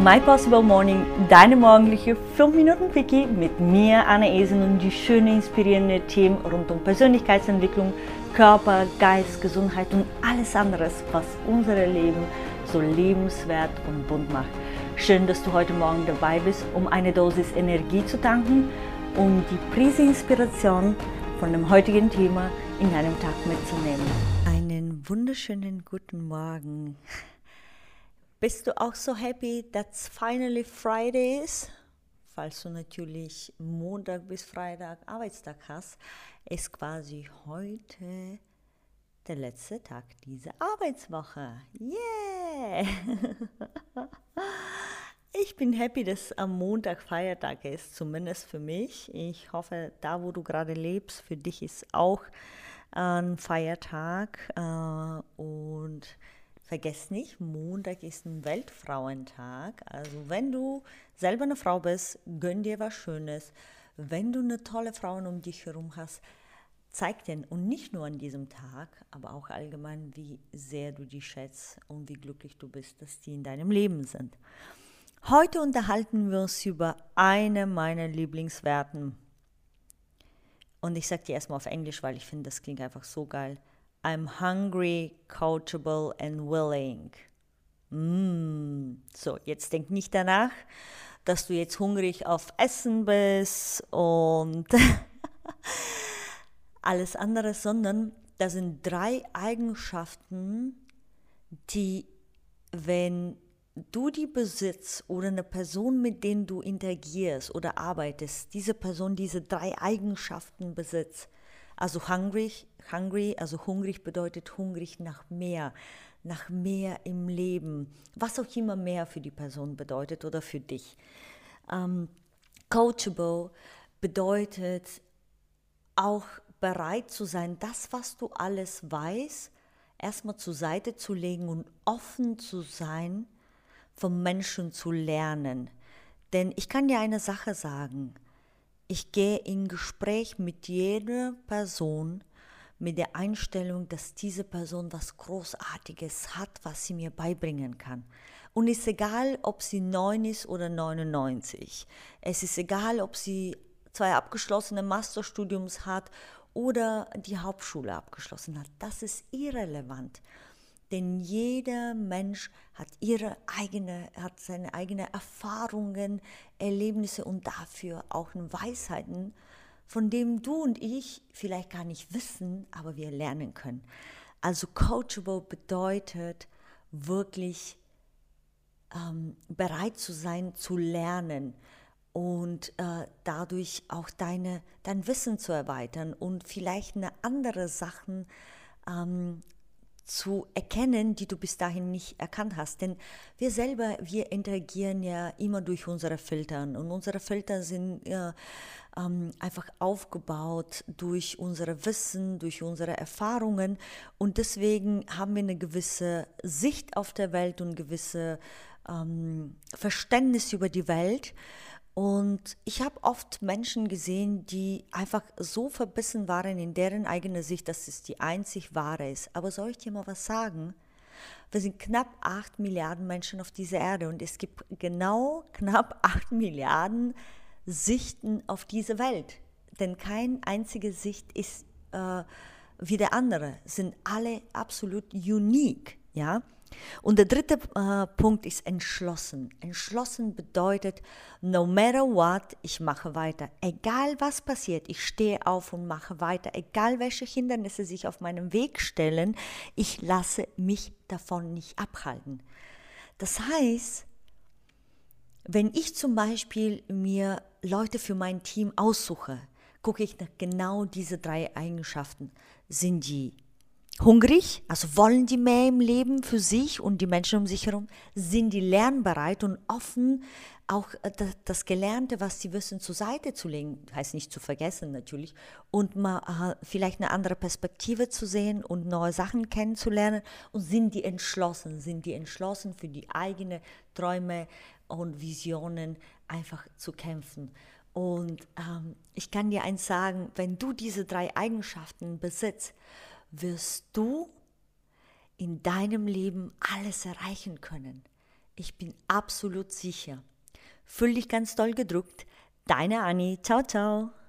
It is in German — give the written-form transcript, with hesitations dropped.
My Possible Morning, deine morgendliche 5-Minuten-Quickie mit mir, Anna Esen, und die schönen, inspirierenden Themen rund um Persönlichkeitsentwicklung, Körper, Geist, Gesundheit und alles andere, was unser Leben so lebenswert und bunt macht. Schön, dass du heute Morgen dabei bist, um eine Dosis Energie zu tanken und die Prise Inspiration von dem heutigen Thema in deinem Tag mitzunehmen. Einen wunderschönen guten Morgen. Bist du auch so happy, that's finally Friday is? Falls du natürlich Montag bis Freitag Arbeitstag hast, ist quasi heute der letzte Tag dieser Arbeitswoche. Yeah! Ich bin happy, dass am Montag Feiertag ist, zumindest für mich. Ich hoffe, da wo du gerade lebst, für dich ist auch ein Feiertag. Und vergiss nicht, Montag ist ein Weltfrauentag. Also wenn du selber eine Frau bist, gönn dir was Schönes. Wenn du eine tolle Frau um dich herum hast, zeig dir, und nicht nur an diesem Tag, aber auch allgemein, wie sehr du die schätzt und wie glücklich du bist, dass die in deinem Leben sind. Heute unterhalten wir uns über eine meiner Lieblingswerten. Und ich sage dir erstmal auf Englisch, weil ich finde, das klingt einfach so geil. I'm hungry, coachable and willing. So, jetzt denk nicht danach, dass du jetzt hungrig auf Essen bist und alles andere, sondern das sind 3 Eigenschaften, die, wenn du die besitzt oder eine Person, mit denen du interagierst oder arbeitest, diese Person diese 3 Eigenschaften besitzt. Also hungry, also hungrig bedeutet hungrig nach mehr im Leben, was auch immer mehr für die Person bedeutet oder für dich. Coachable bedeutet auch bereit zu sein, das, was du alles weißt, erstmal zur Seite zu legen und offen zu sein, vom Menschen zu lernen. Denn ich kann dir eine Sache sagen, ich gehe in Gespräch mit jeder Person mit der Einstellung, dass diese Person was Großartiges hat, was sie mir beibringen kann. Und es ist egal, ob sie 9 ist oder 99. Es ist egal, ob sie 2 abgeschlossene Masterstudiums hat oder die Hauptschule abgeschlossen hat. Das ist irrelevant. Denn jeder Mensch hat seine eigenen Erfahrungen, Erlebnisse und dafür auch Weisheiten, von denen du und ich vielleicht gar nicht wissen, aber wir lernen können. Also coachable bedeutet wirklich bereit zu sein, zu lernen und dadurch auch dein Wissen zu erweitern und vielleicht andere Sachen zu erkennen, die du bis dahin nicht erkannt hast. Denn wir interagieren ja immer durch unsere Filter. Und unsere Filter sind einfach aufgebaut durch unser Wissen, durch unsere Erfahrungen. Und deswegen haben wir eine gewisse Sicht auf der Welt und ein gewisses Verständnis über die Welt. Und ich habe oft Menschen gesehen, die einfach so verbissen waren in deren eigene Sicht, dass es die einzig wahre ist. Aber soll ich dir mal was sagen? Wir sind knapp 8 Milliarden Menschen auf dieser Erde und es gibt genau knapp 8 Milliarden Sichten auf diese Welt. Denn keine einzige Sicht ist wie der andere, sind alle absolut unique, ja? Und der dritte Punkt ist entschlossen. Entschlossen bedeutet, no matter what, ich mache weiter. Egal was passiert, ich stehe auf und mache weiter. Egal welche Hindernisse sich auf meinem Weg stellen, ich lasse mich davon nicht abhalten. Das heißt, wenn ich zum Beispiel mir Leute für mein Team aussuche, gucke ich nach genau diese 3 Eigenschaften. Sind die hungrig, also wollen die mehr im Leben für sich und die Menschen um sich herum? Sind die lernbereit und offen, auch das Gelernte, was sie wissen, zur Seite zu legen? Heißt nicht zu vergessen natürlich. Und mal vielleicht eine andere Perspektive zu sehen und neue Sachen kennenzulernen. Und sind die entschlossen? Sind die entschlossen für die eigenen Träume und Visionen einfach zu kämpfen? Und ich kann dir eins sagen, wenn du diese 3 Eigenschaften besitzt, wirst du in deinem Leben alles erreichen können. Ich bin absolut sicher. Fühl dich ganz doll gedrückt. Deine Anni. Ciao, ciao.